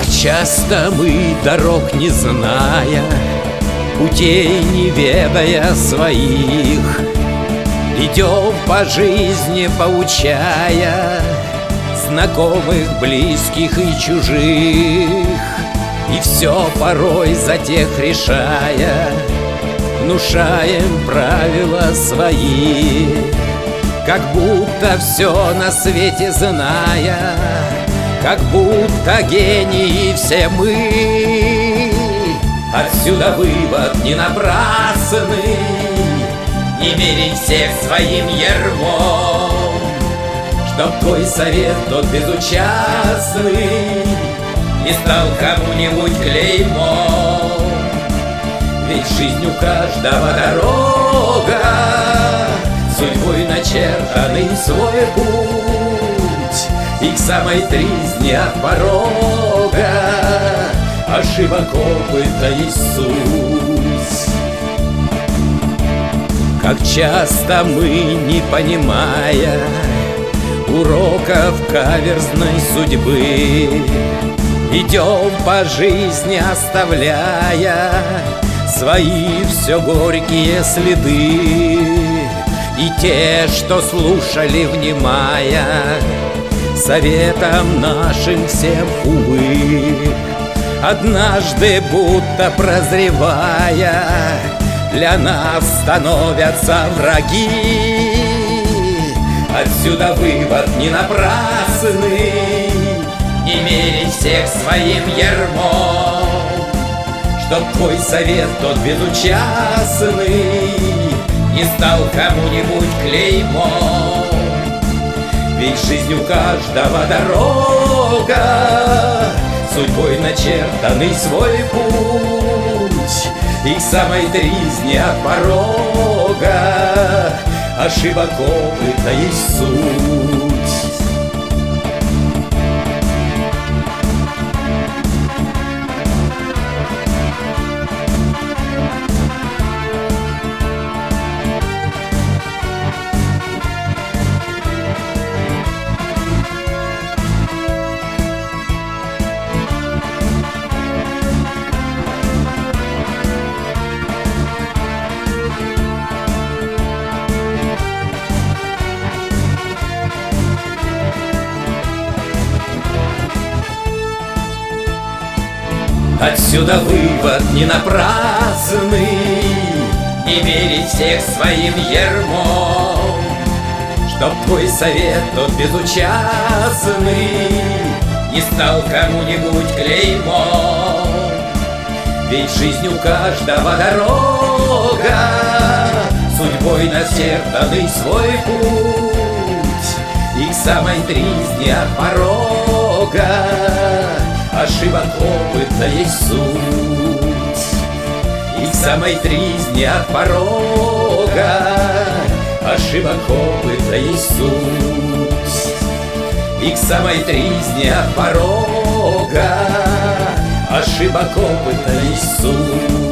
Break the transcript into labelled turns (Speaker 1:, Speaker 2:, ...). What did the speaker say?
Speaker 1: часто мы, дорог не зная, путей не ведая своих, идем по жизни, поучая знакомых, близких и чужих. И все порой за тех решая, внушаем правила свои, как будто все на свете зная, как будто гении все мы. Отсюда вывод не напрасный: не меряй всех своим ярмом, чтоб твой совет тот безучастный не стал кому-нибудь клеймом. Ведь жизнь у каждого дорога, судьбой начертанный свой путь, и к самой тризне от порога ошибок опыта есть суть. Как часто мы, не понимая уроков каверзной судьбы, идем по жизни, оставляя свои все горькие следы. И те, что слушали, внимая советам нашим всем, увы, однажды, будто прозревая, для нас становятся враги. Отсюда вывод не напрасный: не меряй всех своим ярмом, чтоб твой совет тот безучастный не стал кому-нибудь клеймом. Ведь жизнь у каждого дорога, судьбой начертанный свой путь, и к самой тризне от порога ошибок опыта есть суть. Отсюда вывод не напрасный: не мерить всех своим ярмом, чтоб твой совет тот безучастный не стал кому-нибудь клеймом. Ведь жизнь у каждого дорога, судьбой начертанный свой путь, и к самой тризне от порога ошибок опыта есть суть. И к самой тризне от порога ошибок опыта есть суть. И к самой тризне от порога ошибок опыта есть суть.